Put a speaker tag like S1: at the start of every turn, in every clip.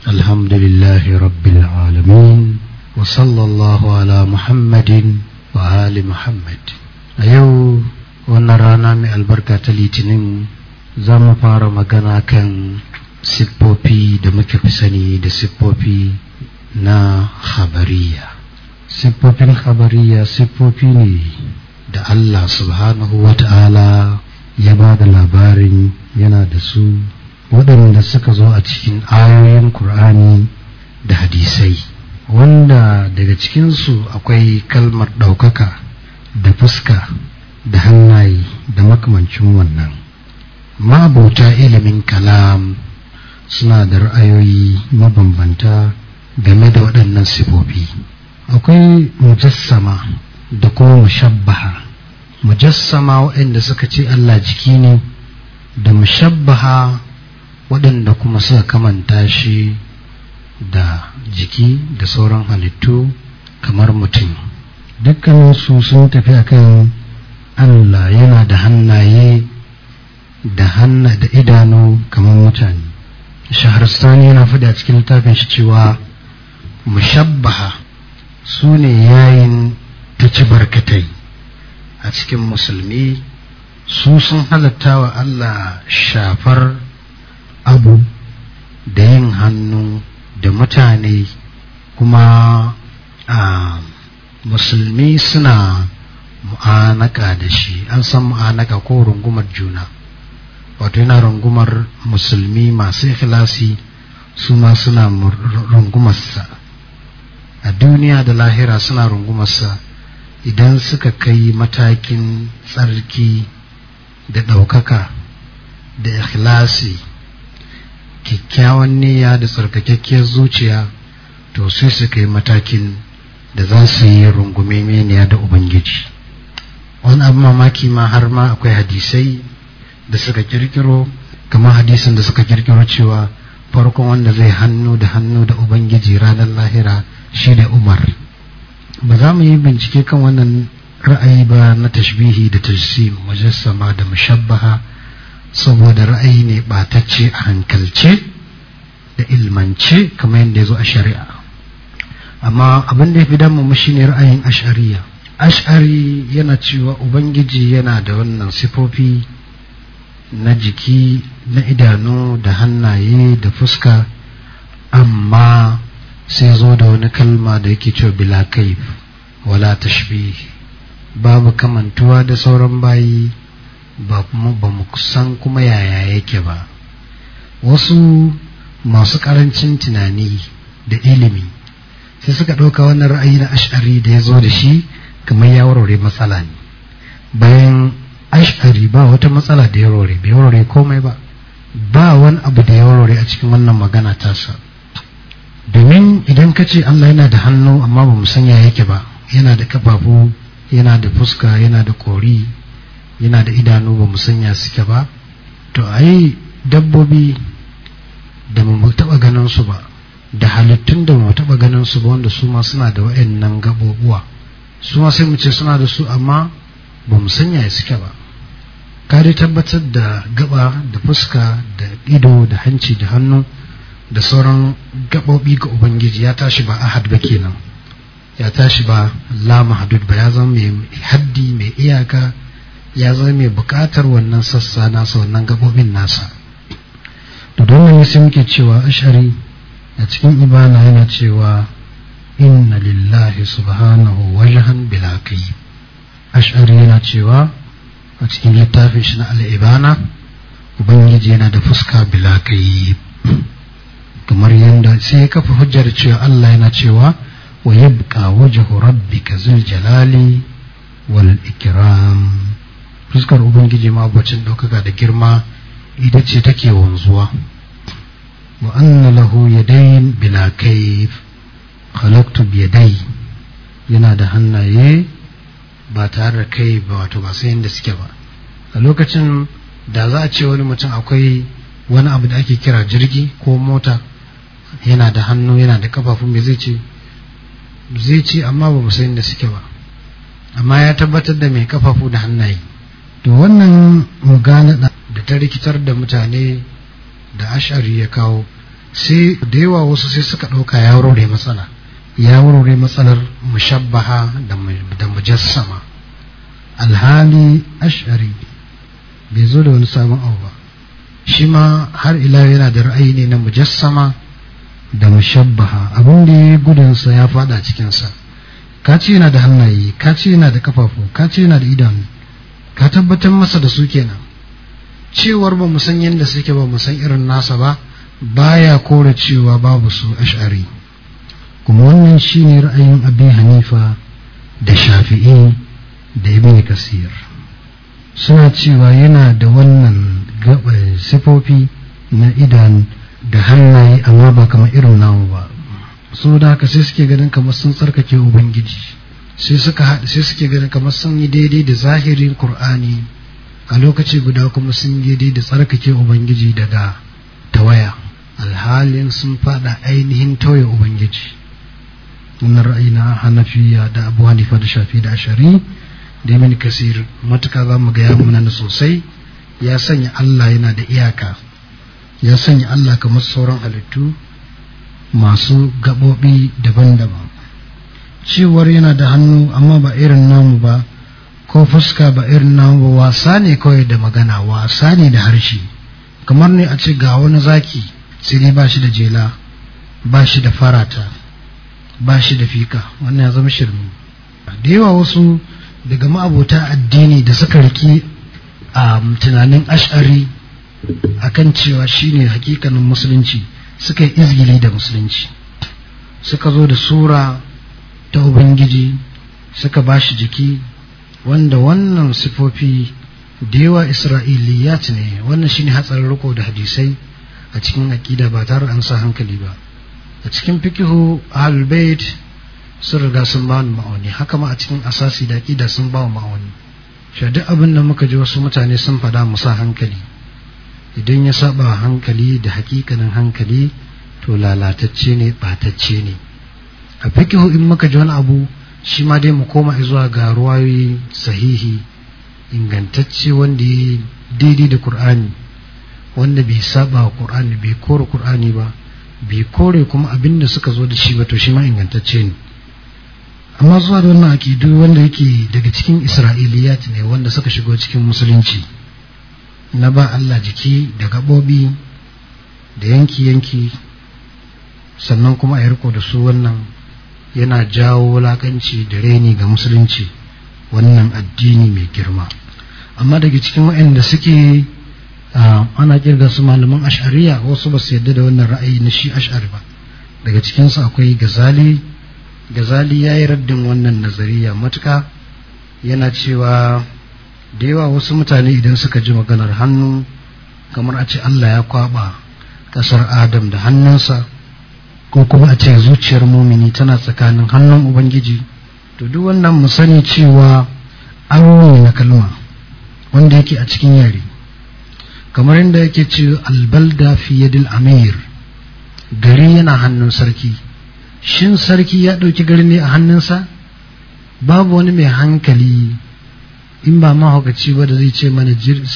S1: الحمد لله رب العالمين وصلى الله على محمد وآل محمد. أيو ونرانا من البركة litinin za mu fara magana kan siffofi da muke fi sani da siffofi na khabariya. Siffofin khabariya siffofi ne da Allah subhanahu wa ta'ala ya ba da labarin yana da su, waɗanda suka zo a cikin ayoyin Kur'ani da hadisai, wanda daga cikinsu akwai kalmar ɗaukaka da fuska da hannaye da makamancin wannan. Ma'abota ilimin kalam suna da ra'ayoyi mabambanta game da waɗannan sifofi. Akwai mujassama da kuma mushabbaha. Mujassama waɗanda suka ce Allah jiki ne, da mushabbaha waɗanda kuma suka kamanta shi da jiki da sauran halittu kamar mutum. Dukkaninsu sun tafi akan Allah yana da hannaye da idanu kamar mutane. Shahrastani yana faɗi a cikin littafin shi cewa mushabbaha su ne yayin ta ci barkatai a cikin musulmi. Su sun halatta wa Allah shafar abu da yin hannu da mutane, kuma musulmi suna mu'anaka da shi. An san mu'anaka ko rungumar juna, wato yana rungumar musulmi masu ikhlasi, su ma suna rungumarsa a duniya da lahira, suna rungumarsa idan suka kai matakin tsarki da ɗaukaka da ikhlasi, kyakkyawan niyya da tsarkakakkiyar zuciya, to sai su kai matakin da za su yi rungume meniya da Ubangiji. Wani abu mamaki ma har ma akwai hadisai da suka kirkiro, kamar hadisin da suka kirkiro cewa farkon wanda zai hannu da Ubangiji ranar lahira shi da Umar. Ba za mu yi bincike kan wannan ra'ayi ba na tashbihi da tajsim, mujassama da mushabbaha, saboda ra'ayi ne ɓatacce a hankalce da ilmance kamar yadda ya zo a shari'a. Amma abin da ya fi damu shi ne ra'ayin ash'ariya. Ash'ari yana cewa Ubangiji yana da wannan sifofi na jiki, na idanu da hannaye da fuska, amma sai zo da wani kalma da yake cewa bila kaif wala tashbih, babu kamantuwa da sauran bayi, ba mu san kuma yaya yake ba. Wasu masu karancin tunani da ilimi sai suka ɗauka wannan ra'ayi na ash'ari da ya zo da shi kamar ya warware matsala ne, bayan ash'ari ba wata matsala da ya warware, bai warware komai ba wani abu da ya warware a cikin wannan magana tasa. Domin idan ka ce Allah yana da hannu amma ba mu san ya yake ba, yana da kafafu, yana da fuska, yana da kori, yana da idanu, ba mu sanya suke ba, to ai dabbobi da mu taɓa ganin su ba, da halittun da mu taɓa ganin su ba, wanda su ma suna da wa'annan gabobuwa, su ma sai mu ce suna da su amma ba mu sanya suke ba. Ka dai tabbatar da gaba da fuska da ido da hanci da hannu da sauran gabobi ga Ubangiji, ya tashi ba ahad ba kenan, ya tashi ba la mahdud ba, ya zama mai haddi, mai iyaka, ya zama mai bukatar wannan sassa nasa, wannan gabobin nasa. To don ne sai muke cewa ash'ari a cikin ibana yana cewa inna lillahi subhanahu wajhan bila kayyib. Ash'ari yana cewa a cikin littafin shi na al-ibana, Ubangiji yana da fuska bila kayyib, kamar yanda sai ya kafa hujjar cewa Allah yana cewa wa yabqa wajhu rabbika zul jalali wal ikram. Fuskar Ubangiji ma bacin ɗaukaka da girma ita ce take wanzuwa. Wa anna lahu yadayn bila kayf khalaqtu bi yaday, yana da hannaye ba tare da kai ba, wato ba sai yanda suke ba. A lokacin da za a ce wani mutum akwai wani abu da ake kira jirgi ko mota, yana da hannu yana da kafafu, me zai ce? Zai ce amma ba mu san yanda suke ba, amma ya tabbatar da mai kafafu da hannaye. To wannan mugana da ta rikitar da mutane da ash'ari ya kawo sai da yawa wasu sai suka ɗauka ya warware matsala, ya warware matsalar mushabbaha da mujassama. Alhali ash'ari bai zo da wani sabon abu ba, shi ma har ila yana da ra'ayi ne na mujassama da mushabbaha. Abin da ya gudunsa ya fada cikinsa. Ka ce yana da hannaye, ka ce yana da kafafu, ka ce yana da idanu, ka tabbatar masa da su kenan. Cewar ba mu san yadda suke ba, mu san irin nasa ba, baya kore cewa babu su ash'ari. Kuma wannan shine ra'ayin Abi Hanifa da Shafi'i da Ibn Kasir. Suna cewa yana da wannan sifofi na idanu da hannaye, amma ba kamar irin namu ba. So da haka sai suke ganin kamar sun tsarkake Ubangiji, sai suke ganin kamar sun yi daidai da zahirin Qur'ani, a lokaci guda kuma sun yi daidai da tsarkake Ubangiji daga tawaya, alhalin sun fada ainihin tauye Ubangiji. Wannan ra'ayi na Hanafiya da Abu Hanifa da Shafi da Ashari da Ibn Kasir matuka za mu ga ya muna sosai. Ya sanya Allah yana da iyaka, ya sanya Allah kamar sauran halittu masu gaɓoɓi daban-daban. Cewar yana da hannu amma ba irin namu ba, ko fuska ba irin namu ba, wasa ne kawai da magana, wasa ne da harshe. Kamar ne a ce ga wani zaki sai dai ba shi da jela, ba shi da farata, ba shi da fika. Wannan ya zama shirme. Da yawa wasu daga ma'abota addini da suka riki a tunanin ash'ari akan cewa shine hakikanin musulunci, suka yi izgili da musulunci, suka zo da sura ta Ubangiji, suka ba shi jiki, wanda wannan sifofi da yawa isra'iliyat ne. Wannan shine hatsarin riko da hadisai a cikin aqida ba tare an sa hankali ba. A cikin fikihu ahlul bait sun riga sun ba ma'auni, haka ma a cikin asasi da aqida sun ba ma'auni. Duk abin da muka ji wasu mutane sun faɗa mu sa hankali, idan ya saba hankali da hakikanin hankali to lalatacce ne, batacce ne. A fikihu in muka ji wani abu, shi ma dai mu koma zuwa ga ruwayoyi sahihi ingantacce wanda ya daidai da Qur'ani, wanda bai saba wa Qur'ani, bai kore Qur'ani ba, bai kore kuma abin da suka zo da shi ba, to shi ma ingantacce ne. Amma zuwa da wannan aqidu wanda yake daga cikin isra'iliyat ne, wanda suka shigo cikin musulunci, na ba Allah jiki da gaɓoɓi da yanki-yanki, sannan kuma a riko da su, wannan yana jawo wulakanci da reni ga musulunci, wannan addini mai girma. Amma daga cikin waɗanda suke ana kirga su malaman ash'ariya, wasu ba su yadda da wannan ra'ayi na shi ash'ari ba. Daga cikinsu akwai Gazali ya yi raddin wannan nazariya matuka, yana cewa da yawa wasu mutane idan suka ji maganar hannu, kamar a ce Allah ya kwaba ƙasar Adam da hannunsa, ko kuma a ce zuciyar mumini tana tsakanin hannun Ubangiji, to duk wannan mu sani cewa aro ne na kalma wanda yake a cikin yare, kamar inda yake ce albalda fi yadil amir, gari yana hannun sarki. Shin sarki ya ɗauki gari ne a hannunsa? Babu wani mai hankali in ba mahaukaci ba da zai ce mana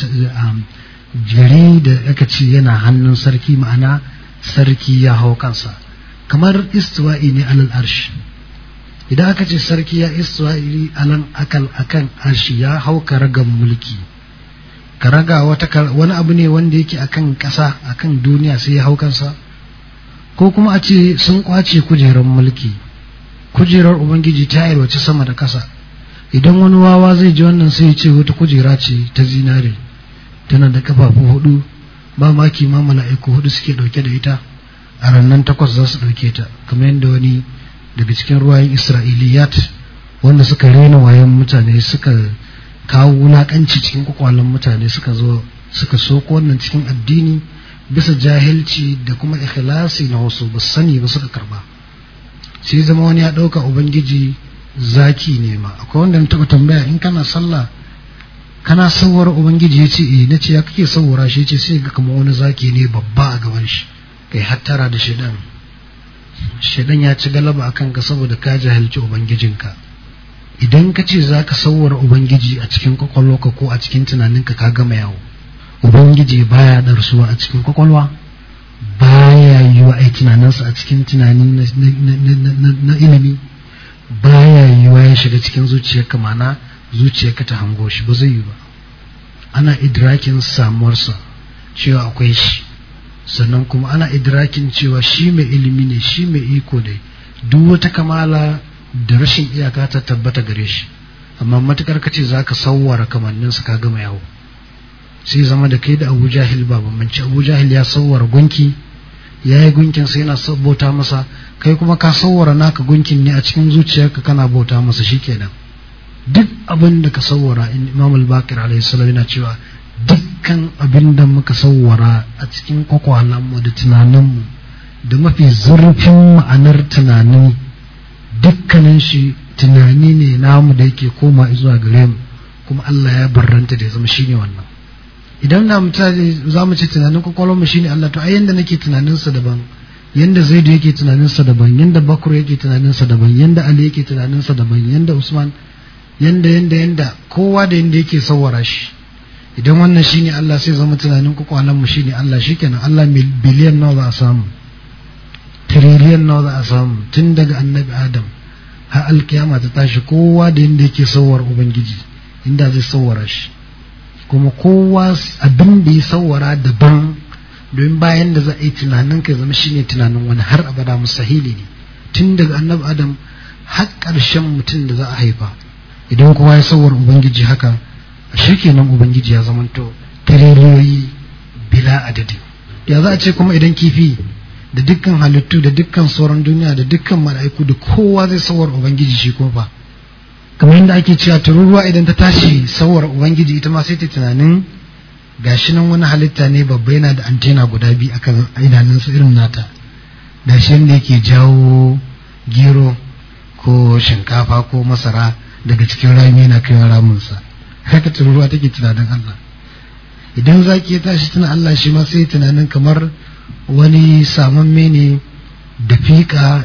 S1: gari da aka ce yana hannun sarki, ma'ana sarki ya hau kansa. Kamar istiwa'i ne alal arshi. Idan aka ce sarki ya istiwa'i akan arshi, ya hau karagan mulki. Karaga wani abu ne wanda yake akan ƙasa, akan duniya, sai ya hau kansa. Ko kuma a ce sun kwace kujerar mulki, kujerar Ubangiji ta yalwace sama da ƙasa. Idan wani wawa zai ji wannan sai ya ce wata kujera ce ta zinare, tana da kafafu 4, ba maki ma mala'iku 4 suke ɗauke da ita, a rannan 8 za su ɗauke ta. Kamar yadda wani daga cikin ruwayen isra'iliyat wanda suka rena wayan mutane, suka kawo wulaƙanci cikin kwakwalen mutane, suka zo suka soko wannan cikin addini bisa jahilci da kuma ikhlasi na wasu, ba sani ba suka karba. Sai zama wani ya ɗauka Ubangiji zaki ne ma. Akwai wanda na taɓa tambaya, in kana sallah kana sauwar Ubangiji? Ya ce na ce ya kake sauwara shi? Ya ce sai ga kamar wani zaki ne babba a gaban shi. Kai hattara da shaidan ya ci galaba a kanka saboda ka jahilci Ubangijinka. Idan ka ce za ka sauwara Ubangiji a cikin kwakwalwarka ko a cikin tunaninka, ka gama yawo. Ubangiji baya darsuwa a cikin kwakwalwa, baya yiwa ai tunaninsa a cikin tunani na ilimi, baya yiwa ya shiga cikin zuciyarka, mana zuciyarka ta hango shi, ba zai yi ba. Ana idrakin samuwarsa cewa akwai shi, sannan kuma ana idrakin cewa shi mai ilimi ne, shi mai iko dai, duk wata kamala da rashin iyaka ta tabbata gare shi. Amma matukar kace zaka sawwara kamanninsa ka gama yawo, sai zama da kai da Abu Jahil ba bambanci. Abu Jahil ya sawwara gunki, yayi gunkin sai yana bauta masa, kai kuma ka sawwara naka gunkin ne a cikin zuciyarka kana bauta masa, shikenan. Duk abin da ka sawwara, Imam al-Baqir alayhi salam yana cewa dukkan abin da muka sawwara a cikin kwakwalanmu da tunaninmu da mafi zurfin ma'anar tunani, dukkanin shi tunani ne namu da yake koma zuwa gare mu, kuma Allah ya barranta da ya zama shine wannan. Idan na mutane za mu ce tunanin kwakwalwar mu shine Allah, to ai yanda nake tunaninsa daban, yanda Zaidu yake tunaninsa daban, yanda Bakr yake tunaninsa daban, yanda Ali yake tunaninsa daban, yanda Usman, yanda kowa da yanda yake sawwara shi. Idan wannan shine Allah, sai zama tunanin kwakwalwar mu shine Allah, shikenan. Allah biliyan nawa za a samu, tiriliyan nawa za a samu, tun daga annabi Adam har alkiyama ta tashi, kowa da yanda yake sawwara ubangiji, inda zai sawwara shi. Kuma kowa abin da ya sawwara daban, domin bayan da za a yi tunanin ka zama shine tunanin wani har abada mustahili ne, tun daga annabi Adam har ƙarshen mutum da za a haifa. Idan kowa ya sawwara ubangiji haka, shikenan ubangiji ya zamanto tiriliyoyi bila adadi. Ya za a ce kuma idan kifi da dukkan halittu da dukkan sauran duniya da dukkan mala'iku da kowa zai sawwara ubangiji, shi kuma fa kamar yadda ake cewa tururuwa idan ta tashi sawwara ubangiji, ita ma sai ta tunanin gashi nan wani halitta ne babba, yana da antena guda biyu akan idanunsa irin nata, da shi yadda yake jawo gero ko shinkafa ko masara daga cikin rami yana kai ramunsa. Haka tururuwa take tunanin Allah. Idan zaki ya tashi tuna Allah, shi ma sai tunanin kamar wani samamme ne da fika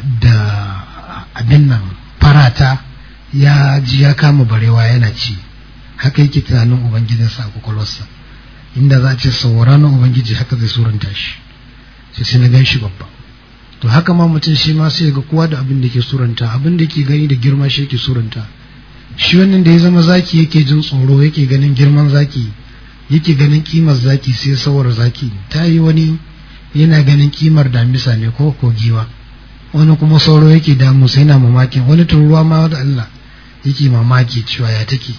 S1: da abin nan farata, ya ji ya kama barewa yana ci. Haka yake tunanin ubangijinsa a kwakwalwarsa. Inda za a ce saurara na ubangiji, haka zai suranta shi, sai na gan shi babba. To haka ma mutum shi ma sai ga kowa da abin da ke suranta, abin da ke gani da girma shi yake suranta. Shi wannan da ya zama zaki yake jin tsoro, yake ganin girman zaki, yake ganin kimar zaki, sai sawar zaki. Ta yi wani yana ganin kimar damisa ne ko giwa, wani kuma sauro yake damu sai yana mamakin, wani turuwa ma da Allah yake mamaki cewa ya take,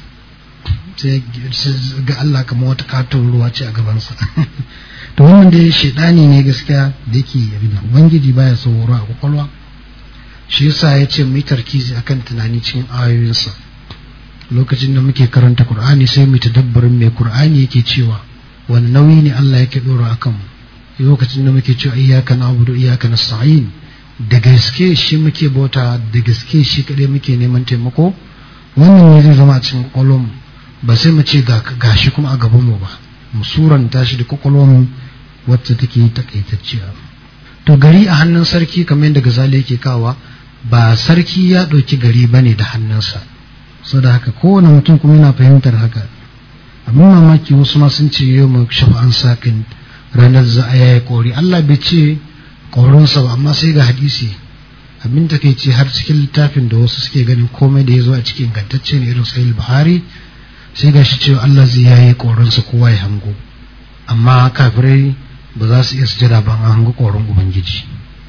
S1: sai ga Allah kamar wata katon ruwa ce a gabansa. To wannan dai shedani ne gaskiya da yake abin nan. Ubangiji baya sauraro a kwakwalwa, shi yasa ya ce mu yi tarkizi akan tunani cikin ayoyinsa. Lokacin da muke karanta Qur'ani sai mu tadabburin me Qur'ani yake cewa, wani nauyi ne Allah yake dora akan mu. Lokacin da muke cewa iyyaka na'budu iyyaka nasta'in, da gaske shi muke bauta, da gaske shi kadai muke neman taimako, wannan ne zai zama a cikin kwakwalwarmu. Ba sai mu ce gashi kuma a gaban mu ba, mu suranta shi da kwakwalwarmu wacce take takaitacciya. To gari a hannun sarki, kamar yadda Gazali yake kawa, ba sarki ya ɗauki gari bane da hannunsa. Saboda haka kowane mutum kuma yana fahimtar haka. Abin mamaki wasu ma sun ce yau mu shafa'an sakin, ranar za a yaya kori. Allah bai ce korinsa ba, amma sai ga hadisi. Abin ta kai ce har cikin littafin da wasu suke ganin komai da ya zo a cikin ingantacce ne irin Sahih Buhari, sai ga shi cewa Allah zai yaye korinsa kowa ya hango. Amma kafirai ba za su iya sujada ba an hango korin Ubangiji.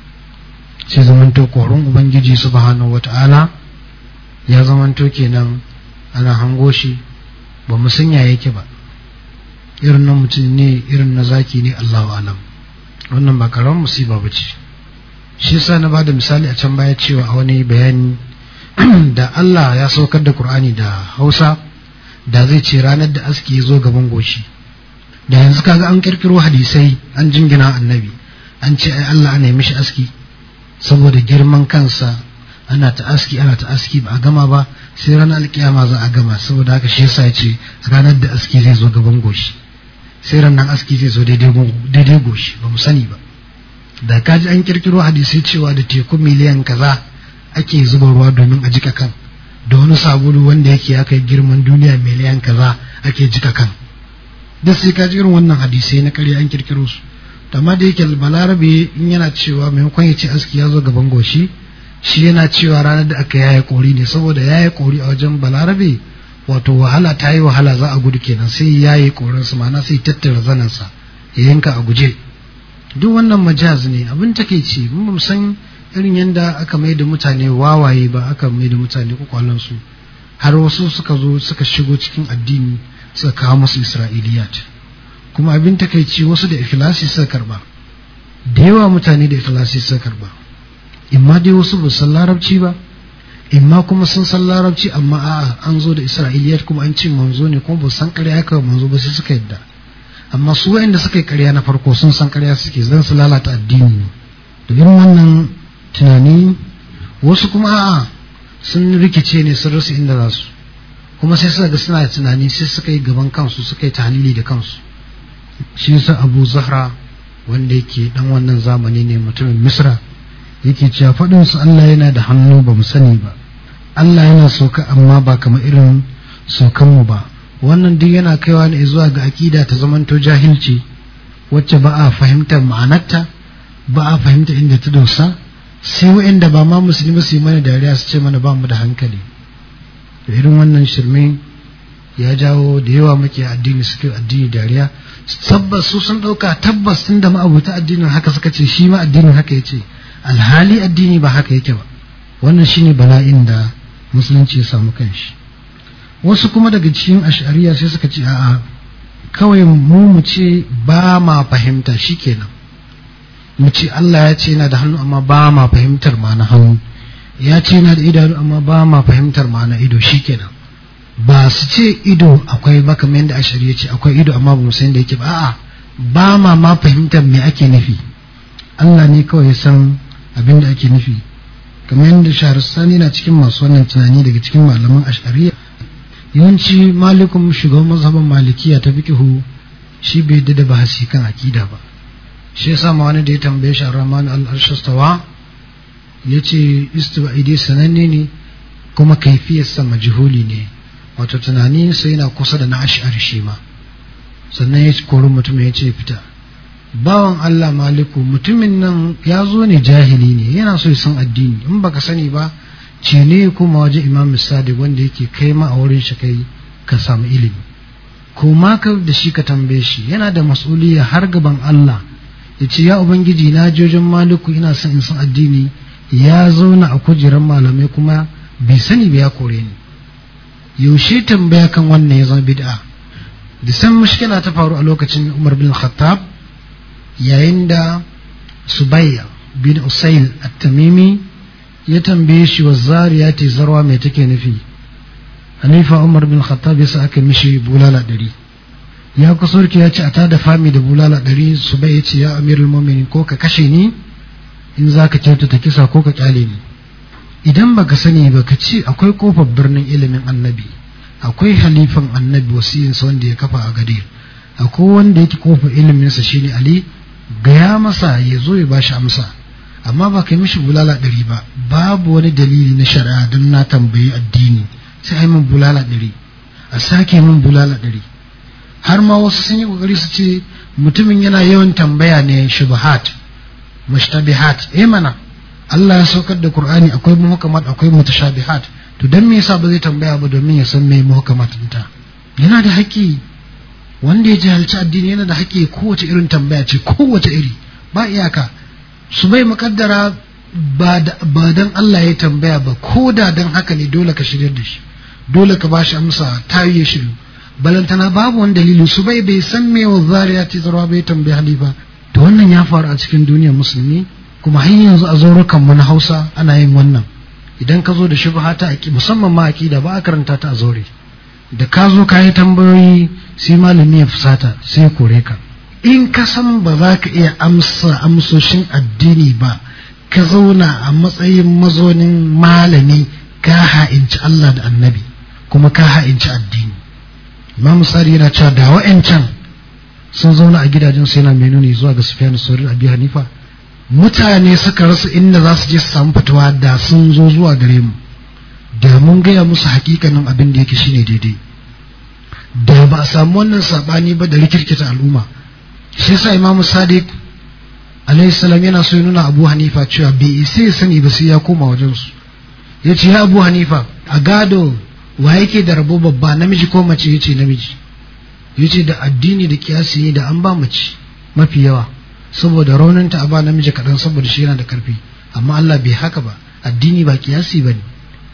S1: Sai zamanto korin Ubangiji subhanahu wata'ala ya zamanto kenan ana hango shi, ba mu san ya yake ba, irin na mutum ne, irin na zaki ne, Allahu alam. Wannan ba karamin musiba ba ce. Shi yasa na bada misali a can baya cewa a wani bayani da Allah ya saukar da Qur'ani da Hausa, da zai ce ranar da aski ya zo gaban goshi, da yanzu kaga an kirkiro hadisai an jingina annabi, an ce ai Allah ana yi mishi aski saboda girman kansa, ana ta aski ba a gama ba, sai ranar alkiyama za a gama. Saboda haka shi yasa ya ce ranar da aski zai zo gaban goshi, sai ranar aski zai zo daidai goshi. Ba mu sani ba, da kaji an kirkiro hadisai cewa da teku miliyan kaza ake zuba ruwa domin a jika kan, da wani sabulu wanda yake ya kai girman duniya miliyan kaza ake jika kan, duk sai kaji irin wannan hadisai na ƙarya an kirkiro su. amma da yake balarabe in yana cewa maimakon ya ce aski ya zo gaban goshi, shi yana cewa ranar da aka yaye kori ne, saboda yaye kori a wajen balarabe wato wahala ta yi wahala, za a gudu kenan, sai yaye korinsa, ma'ana sai tattara zanensa ya yanka a guje. Duk wannan majaz ne. Abin takeici mun san irin yadda aka mai da mutane wawaye ba, aka mai da mutane kwakwalansu har wasu suka zo suka shigo cikin addini suka kawo musu isra'iliyat. Kuma abin takeici wasu da ikhlasi suka karba, da yawa mutane da ikhlasi suka karba, imma dai wasu ba san larabci ba, imma kuma sun san larabci amma a'a an zo da isra'iliyat kuma an ce manzo ne kuma ba san ƙarya aka manzo ba, sai suka yadda. Amma su wa'anda suka yi ƙarya na farko sun san ƙarya suke, zan su lalata addini. Da irin wannan tunani wasu kuma a'a sun rikice ne, sun rasa inda za su, kuma sai suka ga suna da tunani, sai suka yi gaban kansu, suka yi tahlili da kansu. Shi yasa Abu Zahra wanda yake dan wannan zamani ne, mutumin Misra, yake cewa faɗin su Allah yana da hannu ba mu sani ba, Allah yana sauka amma ba kamar irin saukan mu ba. Wannan duk yana kaiwa ne zuwa ga akida ta zamanto jahilci, wacce ba a fahimtar ma'anarta, ba a fahimta inda ta dosa, sai wa'anda ba ma musulmi su yi mana dariya su ce mana ba mu da hankali. Da irin wannan shirme ya jawo da yawa muke addini suke addini dariya. Tabbas su sun ɗauka tabbas tun da ma'abuta addinin haka suka ce, shi ma addinin haka ya ce, alhali addini ba haka yake ba. Wannan shine bala'in da musulunci ya samu kanshi. Wasu kuma daga cikin ash'ariya sai suka ce a'a, kawai mu ce ba ma fahimta shikenan, mu ce Allah ya ce yana da hannu amma ba ma fahimtar ma'ana hannu, ya ce yana da idanu amma ba ma fahimtar ma'ana ido, shikenan. Ba su ce ido akwai ba kamar yadda ash'ariya ce akwai ido amma ba mu san da yake ba, a'a ba ma fahimtar me ake nufi, Allah ne kawai ya san abin da ake nufi. Kamar yadda Shahrastani na cikin masu wannan tunani daga cikin malaman ash'ariya. Yawanci malikun shugaban mazhaban malikiya ta fiqhu shi bai da bahasi kan akida ba. Shi yasa ma wani da ya tambaye shi Ar-Rahman al-Arshastawa yace istiwa'idi sananne ne kuma kaifiyarsa majhuli ne, wato tunani sai yana kusa da na ash'ari shi ma. Sannan ya kori mutum ya ce fita. Bawan Allah Maliku, mutumin nan ya zo ne jahili ne, yana so ya san addini, in baka sani ba ce ne kuma waje Imam Sadiq wanda yake kai ma a wurin shi kai ka samu ilimi, ko ma ka da shi ka tambaye shi, yana da mas'uliyya har gaban Allah. Ya ce ya ubangiji na jojin Maliku ina son in san addini, ya zauna a kujerar malamai kuma bai sani ba ya kore ni. Yaushe tambaya kan wannan ya zama bid'a? Da san mushkila ta faru a lokacin Umar bin Khattab, yayin da Subayya bin Usail at-Tamimi ya tambaye shi wa zariyati zarwa mai take nufi. Halifa Umar bin Khattab ya sa aka mishi bulala 100. Ya kusurki ya ce a tada fami da bulala 100. Subayya ya ce ya amirul mu'minin, ko ka kashe ni in zaka kyautata kisa ko ka kyale ni. Idan baka sani ba ka ce akwai kofar birnin ilimin annabi, akwai halifan annabi wasiyinsa wanda ya kafa a Gadir, akwai wanda yake kofar iliminsa shine Ali, gaya masa ya zo ya bashi amsa. Amma ba kai mishi bulala 100 ba, babu wani dalili na shari'a don na tambayi addini sai ai min bulala 100, a sake min bulala 100. Har ma wasu sun yi kokari su ce mutumin yana yawan tambaya ne shubuhat mushtabihat. Mana Allah ya saukar da Qur'ani akwai muhkamat akwai mutashabihat, to dan me yasa ba zai tambaya ba domin ya san me muhkamat ɗinta? Yana da haƙƙi, wanda ya jahilci addini yana da haƙƙi kowace irin tambaya ce, kowace iri ba iyaka. Su bai muƙaddara ba dan Allah ya tambaya ba, ko da dan haka ne dole ka shiryar da shi, dole ka bashi amsa ta yi shiru. Balantana babu wani dalili, su bai san me wa zariyati zarwa bai tambayi halifa. To wannan ya faru a cikin duniyar musulmi, kuma har yanzu a zaurukan mu na Hausa ana yin wannan. Idan ka zo da shubha ta musamman ma aqida ba a karanta ta a zaure, da ka zo ka yi tambayoyi sai malami ya fusata sai ya kore ka. In ka san ba za ka iya amsa amsoshin addini ba, ka zauna a matsayin mazaunin malami, ka ha'inci Allah da annabi kuma ka ha'inci addini. Imam Sari yana cewa da wa'ancan sun zauna a gidajen su yana menene zuwa ga Sufyan as-Sauri, Abi Hanifa, mutane suka rasa inda za su je su samu fatawa da sun zo zuwa gare mu, da mun gaya musu hakikanin abin da yake shine daidai, da ba a samu wannan sabani ba da rikirkita al'umma. Shi yasa Imam Sadiq alayhi salam yana so ya nuna Abu Hanifa cewa bai isa ya sani ba sai ya koma wajen su. Yace ya Abu Hanifa, a gado wa yake da rabo babba, namiji ko mace? Yace namiji. Yace da addini da kiyasi ne da an ba mace mafi yawa, saboda rauninta a ba namiji kaɗan saboda shi yana da karfi. Amma Allah bai haka ba, addini ba kiyasi ba ne,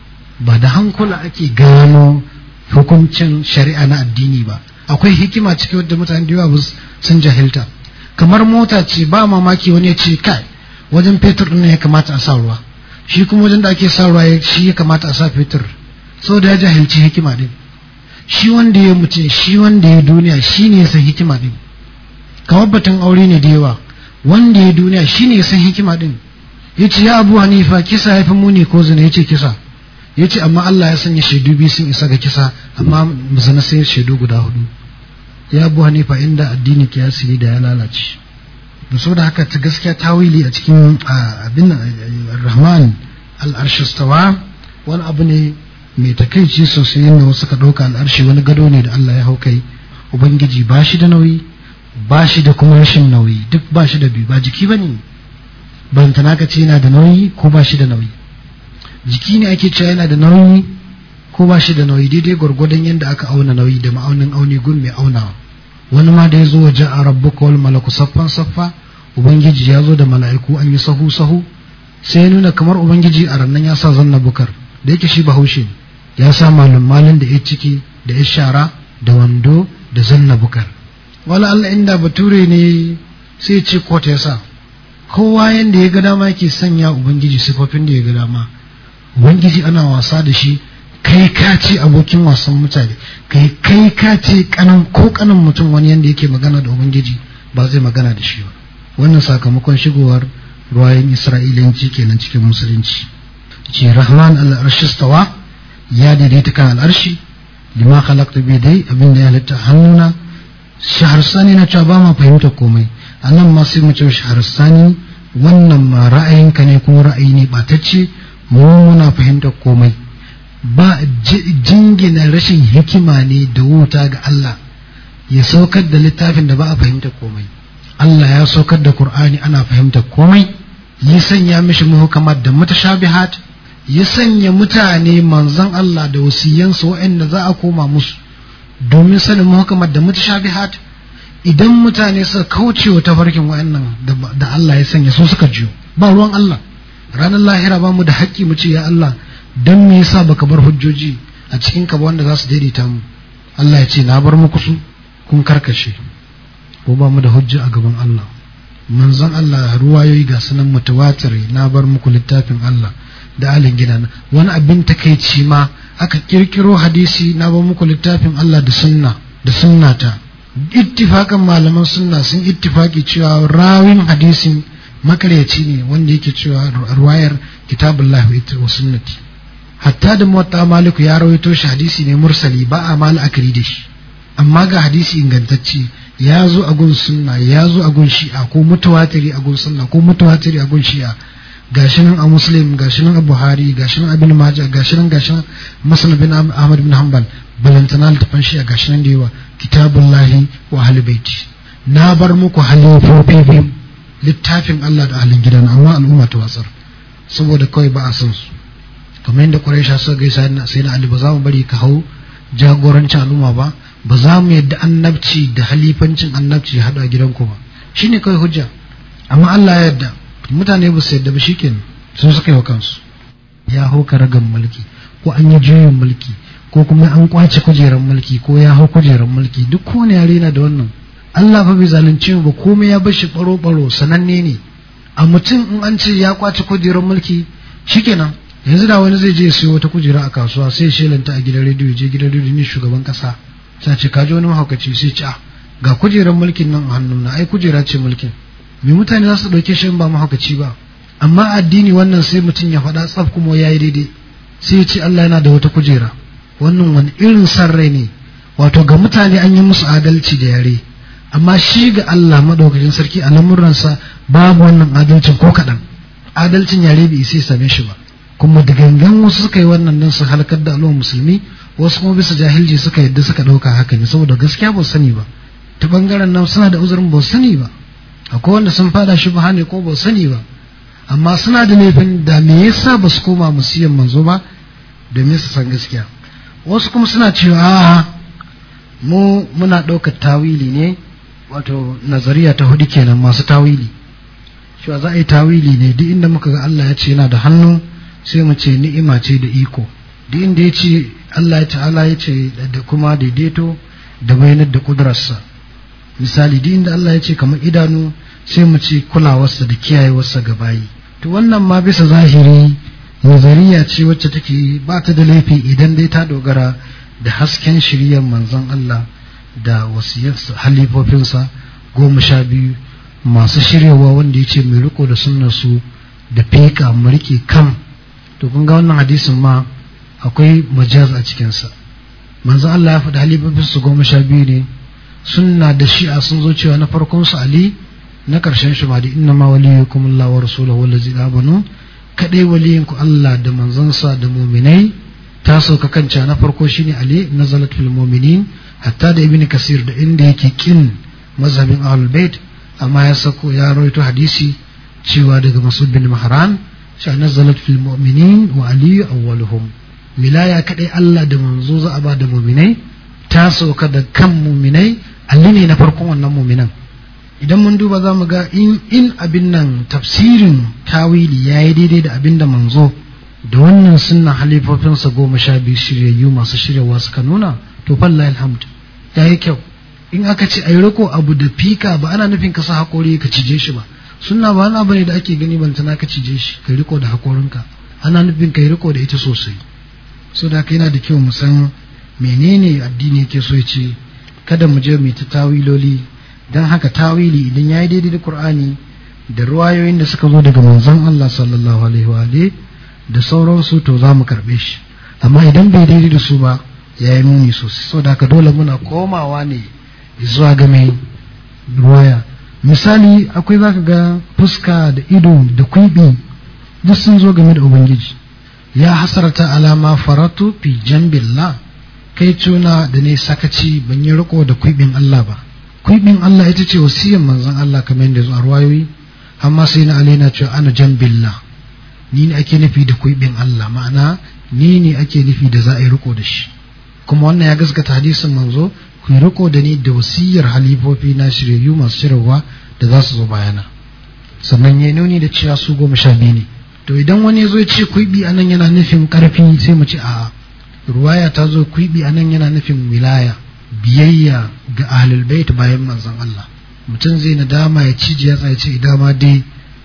S1: ba da hankula ake gano hukuncin shari'a na addini ba. Akwai hikima cikin wadda mutane da yawa sun jahilta. Kamar mota ce, ba mamaki wani ya ce kai wajen fetur ɗin ya kamata a sa ruwa, shi kuma wajen da ake sa ruwa shi ya kamata a sa fetur, saboda ya jahilci hikima din. Shi wanda ya mutum, shi wanda ya duniya, shi ne ya san hikima din. Kamar batun aure ne da yawa, wanda ya duniya shi ne ya san hikima din. Yace ya Abu Hanifa, kisa ya fi muni ko zina? Yace kisa. Yace amma Allah ya sanya shaidu biyu sun isa ga kisa, amma zina sai shaidu guda 4. Ya Abu Hanifa, inda addini kiyasi ne da ya lalace. Da saboda haka ta gaskiya tawili a cikin abin Rahman al-Arsh istawa wani abu ne mai takeici sosai, yadda wasu ka ɗauka al'arshi wani gado ne da Allah ya hau kai. Ubangiji ba shi da nauyi, ba shi da kuma rashin nauyi, duk ba shi da biyu, ba jiki ba ne. Bantana ka ce yana da nauyi ko ba shi da nauyi. Jiki ne ake cewa yana da nauyi ko ba shi da nauyi, daidai gwargwadon yadda aka auna nauyi da ma'aunin auni gun mai aunawa. Wani ma da ya zo waje a rabbuka wal malaku saffan saffa, Ubangiji ya zo da mala'iku an yi sahu sahu, sai ya nuna kamar Ubangiji a rannan ya sa zanna bukar, da yake shi bahaushe ya sa malin da ya ciki da ya shara da wando da zanna bukar. Wala Allah inda bature ne sai ce kota ya sa. Kowa yanda ya ga dama yake sanya Ubangiji sifofin da ya ga dama. Ubangiji ana wasa da shi, kai ka ce abokin wasan mutane, kai ka ce kanan mutum wani yanda yake magana da Ubangiji ba zai magana da shi ba. Wannan sakamakon shigowar ruwayen Isra'ilanci kenan cikin musulunci. Ce Rahman al-Arsh istawa, ya daidaita kan al'arshi, lima khalaqta bi dai, abin da ya halitta hannuna. Shaharsani na cewa ba ma fahimta komai, anan ma sai mu ce Shaharsani, wannan ma ra'ayinka ne kuma ra'ayi ne batacce, mu muna fahimta komai. Ba jingina rashin hikima ne da wuta ga Allah ya saukar da littafin da ba a fahimta komai. Allah ya saukar da Qur'ani ana fahimta komai, ya sanya mishi muhkamat da mutashabihat, ya sanya mutane manzon Allah da wasiyansu waɗanda za a koma musu domin sanin muhkamat da mutashabihat. Idan mutane suka kauce wa tafarkin waɗannan da Allah ya sanya su suka jiyo, ba ruwan Allah. Ranar lahira ba mu da haƙƙi mu ce ya Allah dan me yasa baka bar hujjoji a cikin ka ba wanda za su daidaita mu. Allah ya ce na bar muku su kun karkashe, ko ba mu da hujja a gaban Allah. Manzon Allah ruwayoyi ga sunan mutawatir, na bar muku littafin Allah da alin gidana. Wani abin takeici ma aka kirkiro hadisi, na bar muku littafin Allah da sunnata. Ittifakan malaman sunna sun ittifaki cewa rawin hadisin makaryaci ne, wanda yake cewa ruwayar kitabullahi wa sunnati. Hatta da Muwatta Maliku ya rawaito shi hadisi ne mursali, ba a mal akari da shi. Amma ga hadisi ingantacce ya zo a gun sunna, ya zo a gun shi'a, ko mutawatiri a gun sunna ko mutawatiri a gun shi'a. Gashi nan a Muslim, gashi nan a Buhari, gashi nan a Ibn Majah, gashi nan Musnad bin Ahmad bin Hanbal, balantana littafin shi'a gashi nan da yawa. Kitabullahi wa ahli baiti, na bar muku halifofi biyu, littafin Allah da ahlin gidan, amma al'umma ta watsar saboda kawai ba a san su. Kamar yadda Quraisha suka gaisa sai na Ali, ba za mu bari ka hau jagorancin al'umma ba, ba za mu yadda annabci da halifancin annabci ya haɗu a gidanku ba. Shine kawai hujja. Amma Allah ya yarda, mutane ba su yarda ba, shikenan sun suka yi wa kansu. Ya hau karagan mulki, ko an yi juyin mulki, ko kuma an kwace kujerar mulki, ko ya hau kujerar mulki, duk kowane yare na da wannan. Allah fa bai zalunce mu ba, komai ya bar shi baro sananne ne. A mutum in an ce ya kwace kujerar mulki shikenan, yanzu da wani zai je ya siyo wata kujera a kasuwa, sai ya shelanta a gidan rediyo, je gidan rediyo ne shugaban kasa, sai ce kaji wani mahaukaci, sai ce ga kujerar mulkin nan a hannuna, ai kujera ce mulkin. Me mutane za su dauke shi ba mahaukaci ba? Amma addini wannan sai mutum ya faɗa tsaf kuma yayi daidai, sai ya ce Allah yana da wata kujera. Wannan wani irin san rai ne? Wato ga mutane an yi musu adalci da yare, amma shi ga Allah madaukakin sarki a lamuransa babu wannan adalcin ko kaɗan. Adalcin yare bai sai same shi ba. Kuma da gangan wasu suka yi wannan nan su halakar da al'ummar musulmi, wasu kuma bisa jahilci suka yadda suka ɗauka haka ne, saboda gaskiya ba sani ba. Ta bangaren nan suna da uzurin ba sani ba. akwai wanda sun fada shubha ne ko ba sani ba, amma suna da laifin da me yasa ba su koma musiyan manzo ba domin su san gaskiya. Wasu kuma suna cewa muna ɗaukar tawili ne, wato nazariya ta hudu kenan, masu tawili cewa za a yi tawili ne duk inda muka ga Allah ya ce yana da hannu sai mu ce ni'ima ce da iko, duk inda ya ce Allah ta'ala ya ce da kuma daidaito da bayanar da kudurarsa. Misali duk inda Allah ya ce kamar idanu sai mu ce kulawarsa da kiyayewarsa ga bayi. To wannan ma bisa zahiri nazariya ce wacce take ba ta da laifi idan dai ta dogara da hasken shiriyar manzon Allah da wasiyarsa halifofinsa 12 masu shiryawa, wanda ya ce mai riko da sunnar su da feka mu rike kam. To kun ga wannan hadisin ma akwai majaz a cikinsa. Manzon Allah ya faɗi halifofinsu 12 ne. Sunna da shi'a sun zo cewa na farkon su Ali, na ƙarshen shi ma da inna ma waliyukum Allah wa rasuluhu wallazina amanu, kadai waliyinku Allah da manzansa da mu'minai. Ta sauka kanta na farko shine Ali, nazalat fil mu'minin, hatta da ibn kasir da inda yake kin mazhabin ahlul bait, amma ya sako ya rawaito hadisi cewa daga Mas'ud bin Mahran cewa nazalat fil mu'minin wa Ali awwaluhum. Wilaya kadai Allah da manzo za a ba da mu'minai, ta sauka da kan mu'minai, Ali ne na farkon wannan mu'minan. Idan mun duba za mu ga in abin nan tafsirin tawili ya yi daidai da abin da manzo da wannan sunna halifofinsa 12 shiryayyu masu shiryawa suka nuna, to fallahi alhamd ya yi kyau. In aka ce ai riko abu da fika ba ana nufin ka sa hakori ka cije shi ba. Sunna ba wani abu ne da ake gani bantana ka cije shi ka riko da hakorinka, ana nufin ka yi riko da ita sosai. So da yana da kyau mu san menene addini yake so ya ce, kada mu je mu ta tawiloli. Dan haka tawili idan ya yi daidai da Qur'ani da ruwayoyin da suka zo daga manzon Allah sallallahu alaihi wa alihi da sauransu, to za mu karbe shi. Amma idan bai daidai da su ba ya yi muni sosai. Saboda haka dole muna komawa ne zuwa ga mai ruwaya. Misali akwai zaka ga fuska da ido da kwibi duk sun zo game da Ubangiji. Ya hasarata alama faratu fi jambillah, kai tuna da ne sakaci ban yi riko da kwibin Allah ba. Kwibin Allah ita ce wasiyar manzon Allah kamar yadda zuwa ruwayoyi, amma sai na alaina cewa ana jambillah, ni ne ake nufi da kwibin Allah, ma'ana ni ne ake nufi da za a yi riko da shi. Kuma wannan ya gaskata hadisin manzo, ku yi riko da ni da wasiyar halifofi na shiryayyu masu shirarwa da za su zo bayana. Sannan ya nuni da cewa su 12 ne. To idan wani ya zo ya ce kwibi anan yana nufin karfi, sai mu ce a'a, ruwaya ta zo kwibi anan yana nufin wilaya, biyayya ga ahlul bait bayan manzon Allah. Mutum zai nadama ya cije ya ce idan ma dai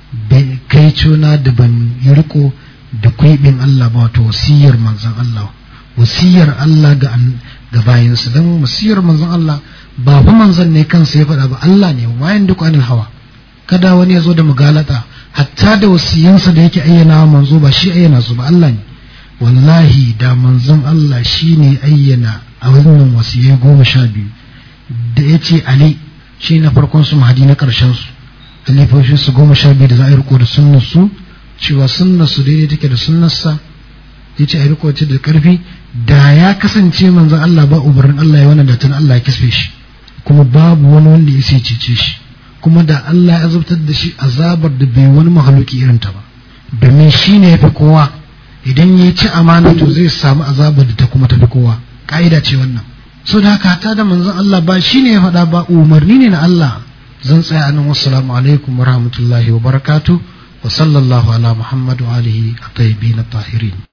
S1: kai cona da ban yi riko da kwibin Allah ba, wato wasiyar manzon Allah, wasiyar Allah ga bayansa. Dan wasiyar manzon Allah ba fa manzon ne kansa ya faɗa ba, Allah ne, wayan duk anil hawa. Kada wani ya zo da mugalata, hatta da wasiyansa da yake ayyana manzo ba shi ayyana su ba, Allah ne. Wallahi da manzon Allah shi ne ayyana a wannan wasiyai 12 da ya ce Ali shi na farkon su, mahadi na ƙarshen su, halifofin su 12 da za a yi riko da sunnar su, cewa sunnar su daidai take da sunnarsa, ya ce a yi riko da ƙarfi. Da ya kasance manzon Allah ba umarnin Allah ya wannan da tun Allah ya kisfe shi, kuma babu wani wanda ya sai cece shi, kuma da Allah ya azabtar da shi azabar da bai wani mahaluki irin ta ba, domin shi ne ya fi kowa. Idan ya ci amana to zai samu azabar da ta kuma tafi kowa, ka'ida ce wannan. So da haka ta da manzon Allah ba shi ne ya faɗa ba, umarni ne na Allah. Zan tsaya anan. Wassalamu alaikum wa rahmatullahi wa barakatuh, wa sallallahu ala Muhammad wa alihi at-tayyibin at-tahirin.